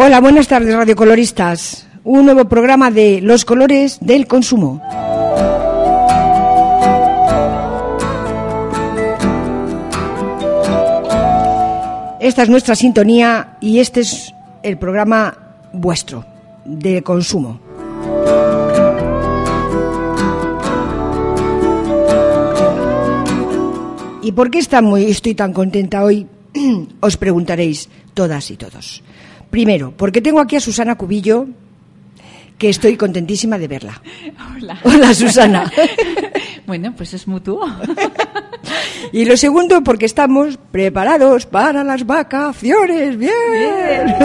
Hola, buenas tardes, radiocoloristas. Un nuevo programa de Los colores del consumo. Esta es nuestra sintonía y este es el programa vuestro de consumo. ¿Y por qué estoy tan contenta hoy? Os preguntaréis todas y todos. Primero, porque tengo aquí a Susana Cubillo, que estoy contentísima de verla. Hola. Hola, Susana. Bueno, pues es mutuo. Y lo segundo, porque estamos preparados para las vacaciones. ¡Bien! Bien.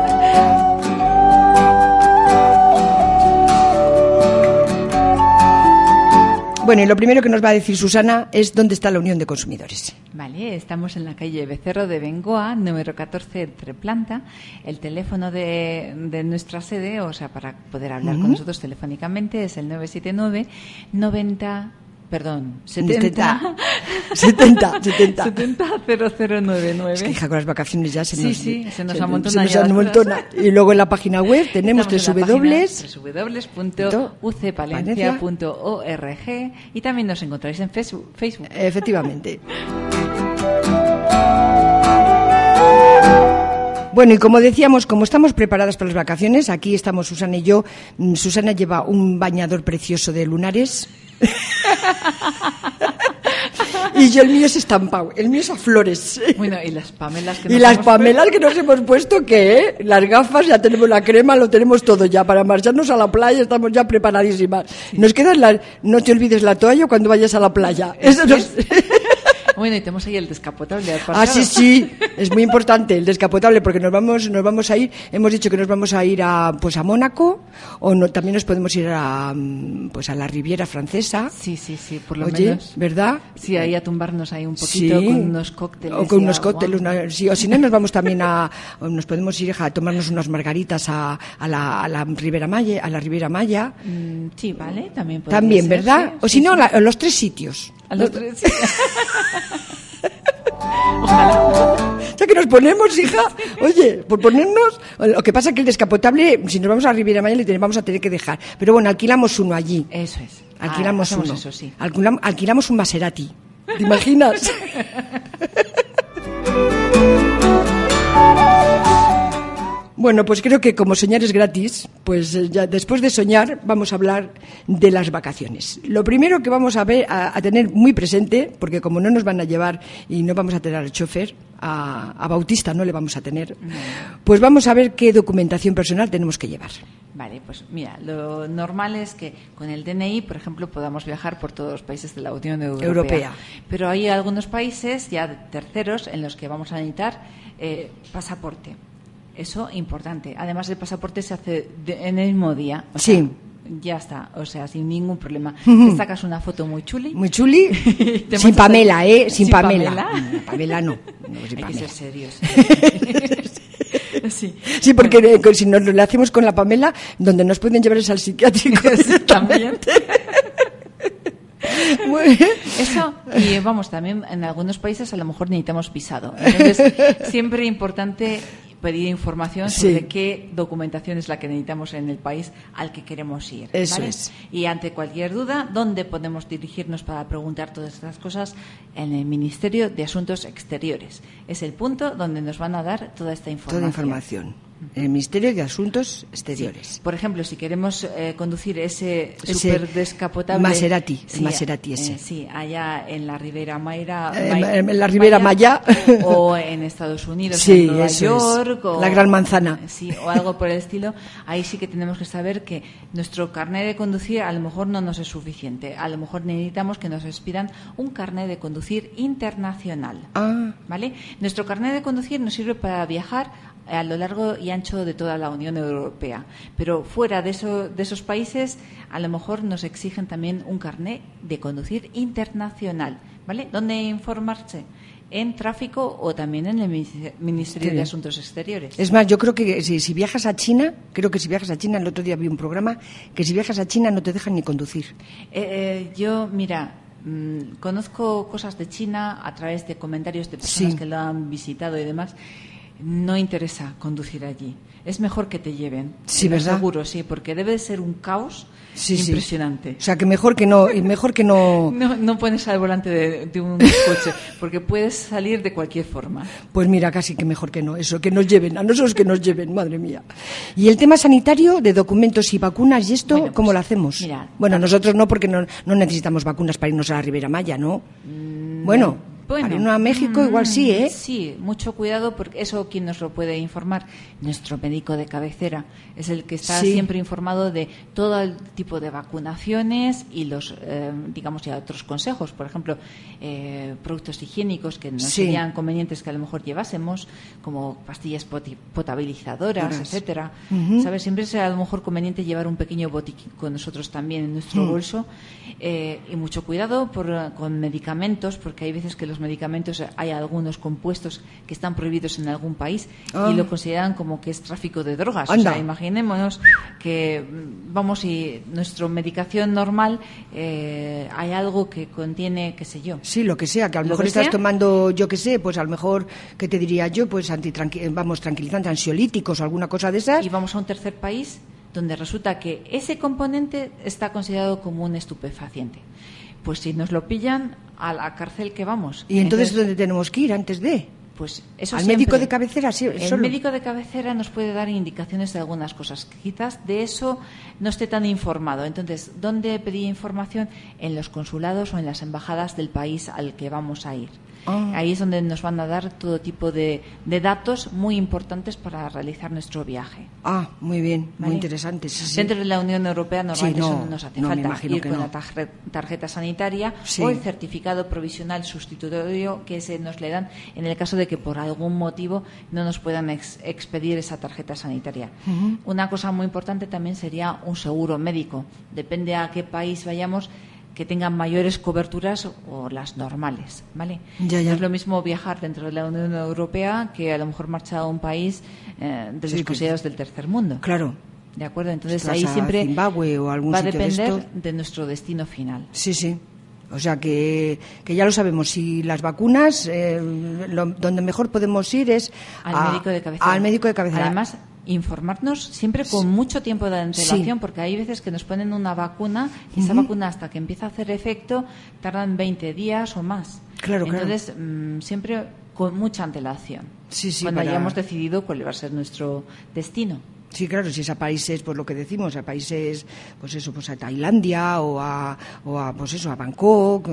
Bueno, y lo primero que nos va a decir Susana es dónde está la Unión de Consumidores. Vale, estamos en la calle Becerro de Bengoa, número 14, entre planta. El teléfono de nuestra sede, o sea, para poder hablar con nosotros telefónicamente, es el 979 70 0099. Es que, hija, con las vacaciones ya se nos amontona. Y luego en la página web tenemos www.ucpalencia.org y también nos encontráis en Facebook. Efectivamente. Bueno, y como decíamos, como estamos preparadas para las vacaciones, aquí estamos Susana y yo. Susana lleva un bañador precioso de lunares. Y yo el mío es estampado, el mío es a flores. Bueno, y las pamelas que nos hemos puesto, ¿qué? Las gafas, ya tenemos la crema, lo tenemos todo ya. Para marcharnos a la playa estamos ya preparadísimas. Sí. Nos queda no te olvides la toalla cuando vayas a la playa. Eso nos... Bueno, y tenemos ahí el descapotable. Sí, es muy importante el descapotable porque nos vamos a ir, hemos dicho que nos vamos a ir a Mónaco o también nos podemos ir a la Riviera Francesa. Sí, por lo menos. ¿Verdad? Sí, ahí a tumbarnos ahí un poquito con unos cócteles. O con unos cócteles, sí, o si no nos vamos también nos podemos ir a tomarnos unas margaritas a la Riviera Maya. Sí, vale, también podría También, ser, ¿verdad? Sí, o si no, los tres sitios. A los tres sitios. Ojalá. Ya que nos ponemos, hija, oye, por ponernos, lo que pasa es que el descapotable, si nos vamos a Riviera Maya, le vamos a tener que dejar. Pero bueno, alquilamos uno allí. Eso es. Alquilamos uno. Eso, sí. Alquilamos un Maserati. ¿Te imaginas? Bueno, pues creo que como soñar es gratis, pues ya después de soñar vamos a hablar de las vacaciones. Lo primero que vamos a tener muy presente, porque como no nos van a llevar y no vamos a tener al chofer, a Bautista no le vamos a tener, pues vamos a ver qué documentación personal tenemos que llevar. Vale, pues mira, lo normal es que con el DNI, por ejemplo, podamos viajar por todos los países de la Unión Europea. Pero hay algunos países ya terceros en los que vamos a necesitar pasaporte. Eso importante. Además, el pasaporte se hace en el mismo día. Sí. Ya está, o sea, sin ningún problema. Te sacas una foto muy chuli. Muy chuli. Sin Pamela, ¿eh? Sin Pamela. Pamela. Pamela no. Hay Pamela. que ser serios. Sí, porque si nos lo hacemos con la Pamela, donde nos pueden llevar es al psiquiátrico. También. Eso, y vamos, también en algunos países a lo mejor necesitamos visado. Entonces, siempre importante pedir información sobre qué documentación es la que necesitamos en el país al que queremos ir. Eso ¿vale? es. Y ante cualquier duda, ¿dónde podemos dirigirnos para preguntar todas estas cosas? En el Ministerio de Asuntos Exteriores. Es el punto donde nos van a dar toda esta información. Toda información. El Ministerio de Asuntos Exteriores. Sí. Por ejemplo, si queremos conducir ese súper descapotable Maserati, sí, el Maserati ese. Sí, allá en la Riviera Maya. En la Riviera Maya. O en Estados Unidos, sí, en Nueva York. O la Gran Manzana. Sí, o algo por el estilo. Ahí sí que tenemos que saber que nuestro carnet de conducir a lo mejor no nos es suficiente. A lo mejor necesitamos que nos expidan un carnet de conducir internacional. ¿Vale? Nuestro carnet de conducir nos sirve para viajar a lo largo y ancho de toda la Unión Europea. Pero fuera de esos países, a lo mejor nos exigen también un carnet de conducir internacional. ¿Vale? ¿Dónde informarse? En tráfico o también en el Ministerio de Asuntos Exteriores. Es más, yo creo que si viajas a China, el otro día vi un programa, que si viajas a China no te dejan ni conducir. Yo, mira, conozco cosas de China a través de comentarios de personas que lo han visitado y demás. no interesa conducir allí. Es mejor que te lleven. Sí, ¿verdad? Seguro, sí, porque debe de ser un caos impresionante. Sí. O sea, que mejor que no... No pones al volante de un coche, porque puedes salir de cualquier forma. Pues mira, casi que mejor que no. Eso, que nos lleven. A nosotros que nos lleven, madre mía. Y el tema sanitario de documentos y vacunas y esto, bueno, ¿cómo lo hacemos? Mira, nosotros no, porque no necesitamos vacunas para irnos a la Ribera Maya, ¿no? Bueno, para irnos a México igual sí, ¿eh? Sí, mucho cuidado, porque eso, ¿quién nos lo puede informar? Nuestro médico de cabecera. Es el que está siempre informado de todo el tipo de vacunaciones y los, digamos, ya otros consejos. Por ejemplo, productos higiénicos que no serían convenientes que a lo mejor llevásemos, como pastillas potabilizadoras, etcétera. ¿Sabes? Siempre será a lo mejor conveniente llevar un pequeño botiquín con nosotros también en nuestro bolso. Y mucho cuidado con medicamentos, porque hay veces que los medicamentos, hay algunos compuestos que están prohibidos en algún país y lo consideran como que es tráfico de drogas. Anda. O sea, imaginémonos que y nuestra medicación normal hay algo que contiene, qué sé yo. Sí, lo que sea, que a lo mejor estás tomando, yo qué sé, pues a lo mejor, ¿qué te diría yo? Pues tranquilizantes, ansiolíticos o alguna cosa de esas. Y vamos a un tercer país donde resulta que ese componente está considerado como un estupefaciente. Pues si nos lo pillan, a la cárcel que vamos. ¿Y entonces dónde tenemos que ir antes de? Pues eso al siempre. Médico de cabecera, sí. El médico de cabecera nos puede dar indicaciones de algunas cosas. Quizás de eso no esté tan informado. Entonces, ¿dónde pedir información? En los consulados o en las embajadas del país al que vamos a ir. Ahí es donde nos van a dar todo tipo de datos muy importantes para realizar nuestro viaje. Muy bien, ¿vale? Muy interesante. Sí. Dentro de la Unión Europea normalmente eso nos hace falta ir con la tarjeta sanitaria o el certificado provisional sustitutorio que nos le dan en el caso de que por algún motivo no nos puedan expedir esa tarjeta sanitaria. Una cosa muy importante también sería un seguro médico. Depende a qué país vayamos, que tengan mayores coberturas o las normales, ¿vale? Ya. No es lo mismo viajar dentro de la Unión Europea que a lo mejor marchar a un país de los considerados del tercer mundo. Claro. ¿De acuerdo? Entonces ahí siempre Zimbabue o algún va a sitio depender de nuestro destino final. Sí. O sea que ya lo sabemos. Si las vacunas, donde mejor podemos ir es al médico de cabecera. Al médico de cabecera. Además, informarnos siempre con mucho tiempo de antelación, porque hay veces que nos ponen una vacuna y esa vacuna hasta que empieza a hacer efecto tardan 20 días o más. Claro. Entonces, siempre con mucha antelación. Cuando hayamos decidido cuál va a ser nuestro destino. Sí, claro, si es a países, pues lo que decimos, a países, pues eso, pues a Tailandia o a Bangkok,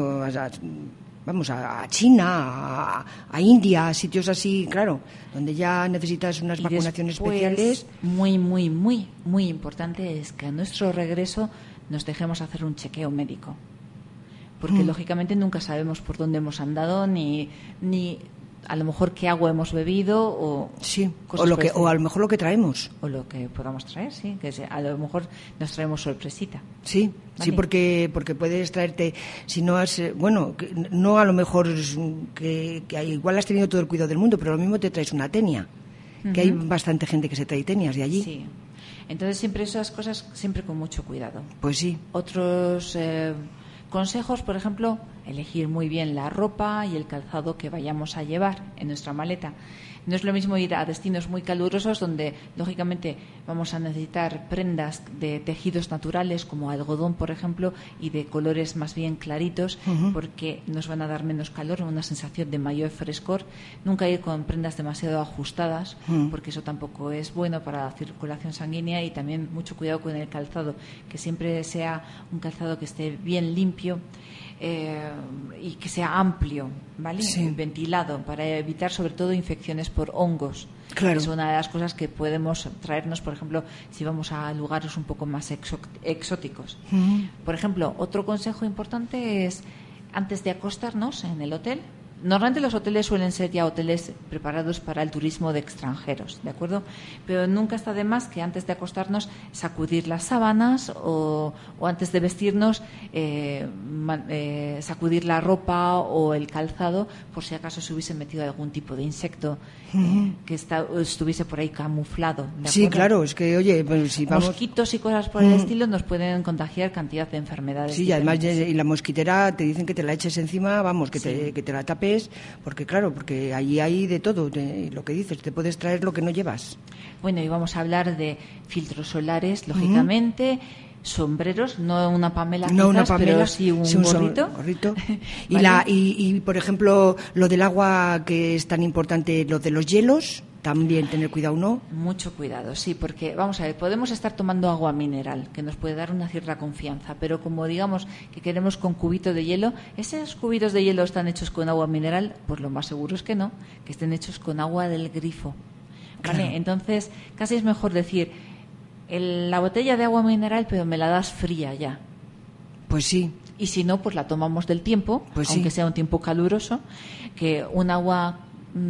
a China, a India, a sitios así, claro, donde ya necesitas unas vacunaciones especiales. Muy, muy, muy, muy importante es que a nuestro regreso nos dejemos hacer un chequeo médico. Porque, lógicamente, nunca sabemos por dónde hemos andado ni a lo mejor qué agua hemos bebido o a lo mejor lo que traemos o lo que podamos traer, sí, que a lo mejor nos traemos sorpresita. Sí, ¿vale? Sí, porque puedes traerte, si no has no a lo mejor que igual has tenido todo el cuidado del mundo, pero lo mismo te traes una tenia, que hay bastante gente que se trae tenias de allí. Sí. Entonces siempre esas cosas siempre con mucho cuidado. Pues sí. Otros consejos, por ejemplo, elegir muy bien la ropa y el calzado que vayamos a llevar en nuestra maleta. No es lo mismo ir a destinos muy calurosos donde, lógicamente, vamos a necesitar prendas de tejidos naturales como algodón, por ejemplo, y de colores más bien claritos, porque nos van a dar menos calor, una sensación de mayor frescor. Nunca ir con prendas demasiado ajustadas, porque eso tampoco es bueno para la circulación sanguínea, y también mucho cuidado con el calzado, que siempre sea un calzado que esté bien limpio, y que sea amplio, ¿vale? Sí. Ventilado, para evitar sobre todo infecciones por hongos. Claro. Es una de las cosas que podemos traernos, por ejemplo, si vamos a lugares un poco más exóticos. Por ejemplo, otro consejo importante es, antes de acostarnos en el hotel, normalmente los hoteles suelen ser ya hoteles preparados para el turismo de extranjeros, ¿de acuerdo? Pero nunca está de más que antes de acostarnos sacudir las sábanas o antes de vestirnos sacudir la ropa o el calzado por si acaso se hubiese metido algún tipo de insecto que estuviese por ahí camuflado, ¿de acuerdo? Sí, claro, es que, oye, pues si vamos... Mosquitos y cosas por el estilo nos pueden contagiar cantidad de enfermedades. Sí, y además y la mosquitera te dicen que te la eches encima, vamos, que te la tape mares, porque claro, porque allí hay de todo, lo que dices, te puedes traer lo que no llevas. Bueno, y vamos a hablar de filtros solares, lógicamente, sombreros, no una Pamela, no una Pamela, pero sí un gorrito. Y, ¿vale? y por ejemplo, lo del agua, que es tan importante, lo de los hielos, también tener cuidado, ¿no? Mucho cuidado, sí, porque vamos a ver, podemos estar tomando agua mineral, que nos puede dar una cierta confianza, pero como digamos que queremos con cubito de hielo, ¿esos cubitos de hielo están hechos con agua mineral? Pues lo más seguro es que no, que estén hechos con agua del grifo, ¿vale? Claro. Entonces, casi es mejor decir, la botella de agua mineral, pero me la das fría ya. Pues sí. Y si no, pues la tomamos del tiempo, pues aunque sea un tiempo caluroso, que un agua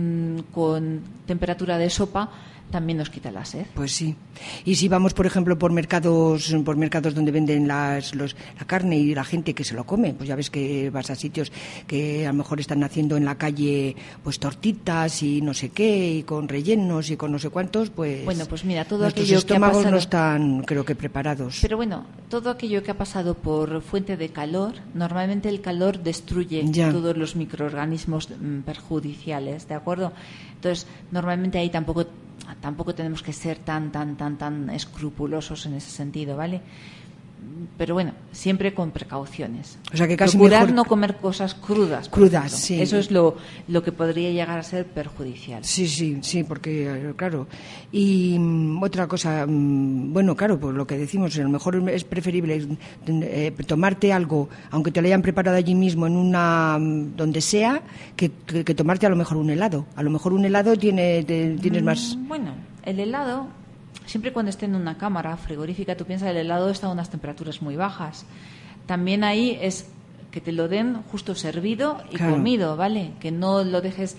con temperatura de sopa también nos quita la sed. Pues sí. Y si vamos, por ejemplo, por mercados donde venden la carne y la gente que se lo come, pues ya ves que vas a sitios que a lo mejor están haciendo en la calle pues tortitas y no sé qué, y con rellenos y con no sé cuántos, pues... Bueno, pues mira, todo nuestros aquello que ha estómagos pasado... no están, creo que, preparados. Pero bueno, todo aquello que ha pasado por fuente de calor, normalmente el calor destruye todos los microorganismos perjudiciales, ¿de acuerdo? Entonces, normalmente ahí tampoco tenemos que ser tan escrupulosos en ese sentido, ¿vale? Pero bueno, siempre con precauciones. O sea que casi procurar mejor... no comer cosas crudas. Sí. Eso es lo que podría llegar a ser perjudicial. Sí, porque claro. Y otra cosa, bueno, claro, pues lo que decimos, a lo mejor es preferible tomarte algo, aunque te lo hayan preparado allí mismo en donde sea, que tomarte a lo mejor un helado. A lo mejor un helado tienes más... Bueno, el helado... Siempre cuando esté en una cámara frigorífica, tú piensas que el helado está a unas temperaturas muy bajas. También ahí es que te lo den justo servido y comido, ¿vale? Que no lo dejes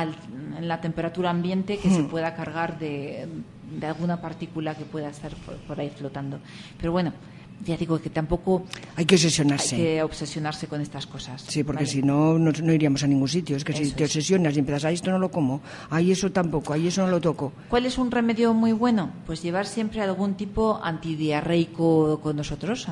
en la temperatura ambiente, que se pueda cargar de alguna partícula que pueda estar por ahí flotando. Pero bueno, ya digo que tampoco hay que obsesionarse con estas cosas. Sí, porque ¿vale? si no iríamos a ningún sitio. Es que si te obsesionas y empiezas, esto no lo como, eso tampoco, eso no lo toco. ¿Cuál es un remedio muy bueno? Pues llevar siempre algún tipo antidiarreico con nosotros,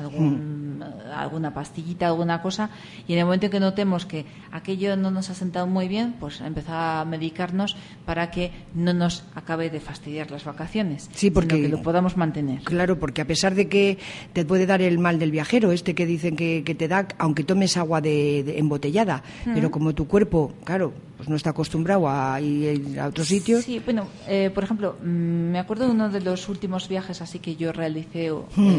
alguna pastillita, alguna cosa, y en el momento en que notemos que aquello no nos ha sentado muy bien, pues empezar a medicarnos para que no nos acabe de fastidiar las vacaciones, sino que lo podamos mantener. Claro, porque a pesar de que te puede dar el mal del viajero, que dicen que te da, aunque tomes agua de embotellada, pero como tu cuerpo, claro, pues no está acostumbrado a ir a otros sitios. Sí, bueno, por ejemplo, me acuerdo de uno de los últimos viajes así que yo realicé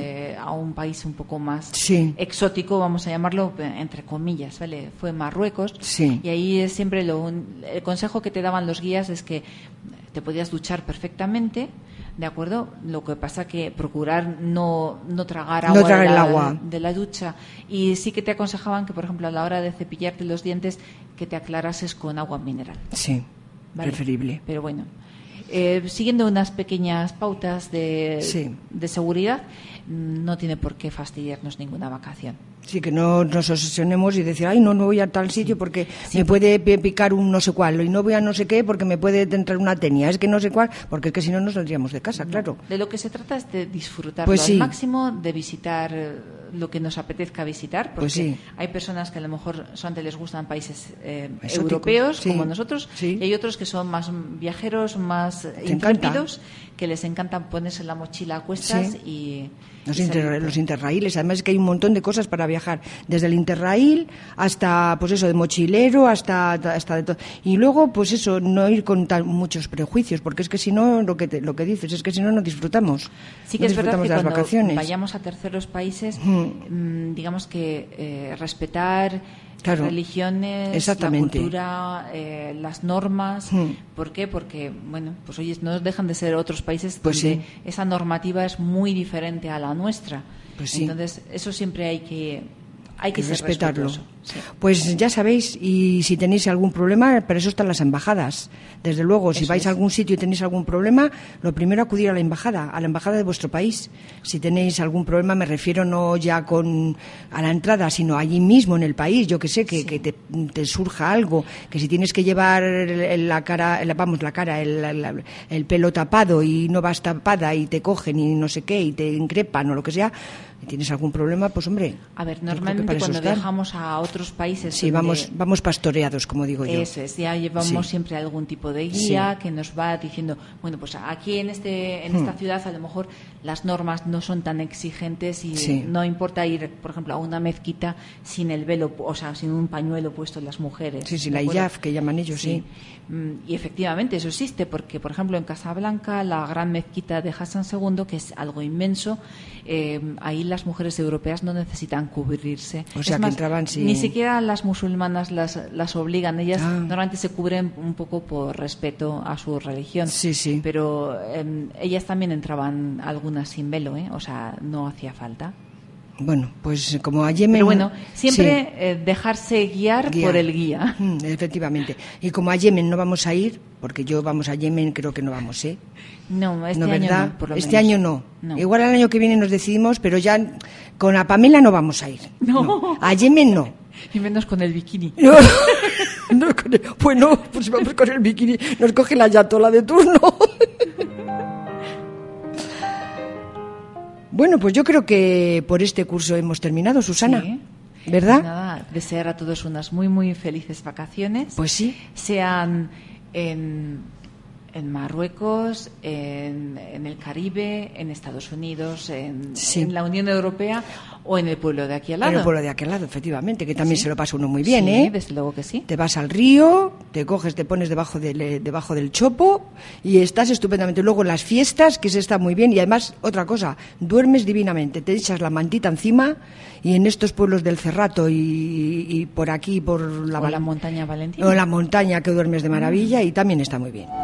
a un país un poco más exótico, vamos a llamarlo, entre comillas, ¿vale? Fue Marruecos, y ahí siempre el consejo que te daban los guías es que te podías duchar perfectamente, ¿de acuerdo? Lo que pasa que procurar no tragar agua de la ducha, y sí que te aconsejaban que, por ejemplo, a la hora de cepillarte los dientes, que te aclarases con agua mineral. Sí, ¿vale? Preferible. Pero bueno, siguiendo unas pequeñas pautas de seguridad, no tiene por qué fastidiarnos ninguna vacación. Sí, que no nos obsesionemos y decir, no voy a tal sitio porque me puede picar un no sé cuál, y no voy a no sé qué porque me puede entrar una tenia, es que no sé cuál, porque es que si no nos saldríamos de casa, claro. De lo que se trata es de disfrutarlo al máximo, de visitar lo que nos apetezca visitar, porque hay personas que a lo mejor solamente les gustan países europeos, como nosotros, y hay otros que son más viajeros, más intrépidos, que les encanta ponerse la mochila a cuestas y... Los interraíles, además es que hay un montón de cosas para viajar, desde el interraíl hasta, pues eso, de mochilero, hasta de todo. Y luego, pues eso, no ir con muchos prejuicios, porque es que si no, lo que dices, es que si no disfrutamos. Sí que es verdad que cuando vacaciones. Vayamos a terceros países, digamos que respetar religiones, la cultura, las normas. ¿Por qué? Porque, bueno, pues oye, no dejan de ser otros países donde esa normativa es muy diferente a la nuestra. Entonces, eso siempre hay que respetarlo. Pues ya sabéis, y si tenéis algún problema, para eso están las embajadas. Desde luego, si vais a algún sitio y tenéis algún problema, lo primero acudir a la embajada de vuestro país. Si tenéis algún problema, me refiero no ya a la entrada, sino allí mismo en el país, yo que sé, que te surja algo, que si tienes que llevar la cara, el pelo tapado y no vas tapada y te cogen y no sé qué y te increpan o lo que sea, tienes algún problema, pues hombre. A ver, normalmente cuando viajamos a otro otros países. Sí, vamos pastoreados, como digo yo. Eso es, ya llevamos siempre algún tipo de guía que nos va diciendo, bueno, pues aquí en esta ciudad a lo mejor las normas no son tan exigentes y no importa ir, por ejemplo, a una mezquita sin el velo, o sea, sin un pañuelo puesto en las mujeres. Sí, la hijab, que llaman ellos, sí. Y efectivamente eso existe, porque, por ejemplo, en Casablanca, la gran mezquita de Hassan II, que es algo inmenso, ahí las mujeres europeas no necesitan cubrirse. O sea, que entraban sin... Ni siquiera las musulmanas las obligan. Ellas normalmente se cubren un poco por respeto a su religión. Sí. Pero ellas también entraban algunas sin velo, o sea, no hacía falta. Bueno, pues como a Yemen... Pero bueno, siempre dejarse guiar por el guía. Efectivamente. Y como a Yemen no vamos a ir, porque yo vamos a Yemen, creo que no vamos, ¿eh? No, año no, por lo menos. Año no. Igual el año que viene nos decidimos, pero ya con la Pamela no vamos a ir. No. A Yemen no. Y menos con el bikini. Bueno, pues si vamos con el bikini, nos coge la yatola de turno. Bueno, pues yo creo que por este curso hemos terminado, Susana. Sí. ¿Verdad? Pues nada, desear a todos unas muy, muy felices vacaciones. Pues sí. Sean en Marruecos, en el Caribe, en Estados Unidos, en la Unión Europea o en el pueblo de aquí al lado. En el pueblo de aquí al lado, efectivamente, que también se lo pasa uno muy bien, sí, ¿eh? Desde luego que sí. Te vas al río, te pones debajo del chopo y estás estupendamente. Luego en las fiestas, que se está muy bien, y además, otra cosa, duermes divinamente, te echas la mantita encima, y en estos pueblos del Cerrato y por aquí, por la montaña Valentina. O la montaña, que duermes de maravilla y también está muy bien.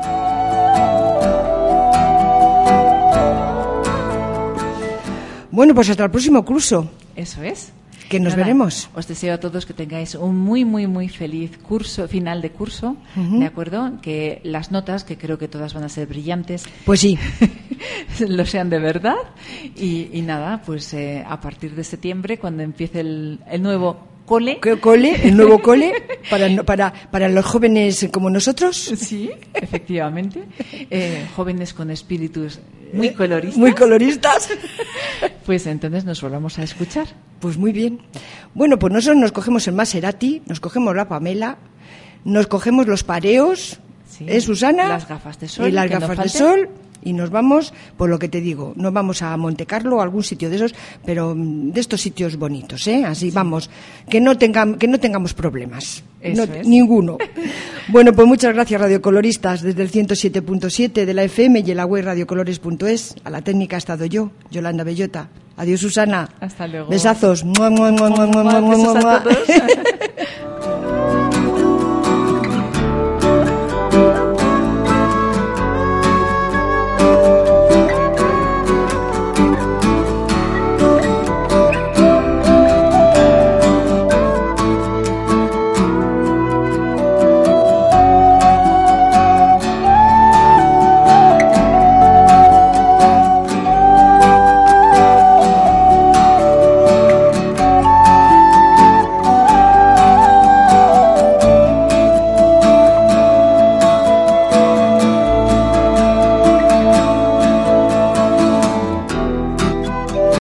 Bueno, pues hasta el próximo curso. Eso es. Que nos veremos. Os deseo a todos que tengáis un muy, muy, muy feliz final de curso, ¿de acuerdo? Que las notas, que creo que todas van a ser brillantes, pues sí, lo sean de verdad. Y nada, pues a partir de septiembre, cuando empiece el nuevo cole. El nuevo cole para los jóvenes como nosotros. Sí, efectivamente. Jóvenes con espíritus muy coloristas. Muy coloristas. Pues entonces nos volvamos a escuchar. Pues muy bien. Bueno, pues nosotros nos cogemos el Maserati, nos cogemos la Pamela, nos cogemos los pareos, Susana, las gafas de sol, y las gafas de sol, y nos vamos, por lo que te digo, nos vamos a Monte Carlo o algún sitio de esos, pero de estos sitios bonitos, ¿eh? Así vamos, que no tengamos problemas. Eso es. Ninguno. Bueno, pues muchas gracias, radiocoloristas, desde el 107.7 de la FM y en la web radiocolores.es. A la técnica ha estado yo, Yolanda Bellota. Adiós, Susana. Hasta luego. Besazos. Besos a todos.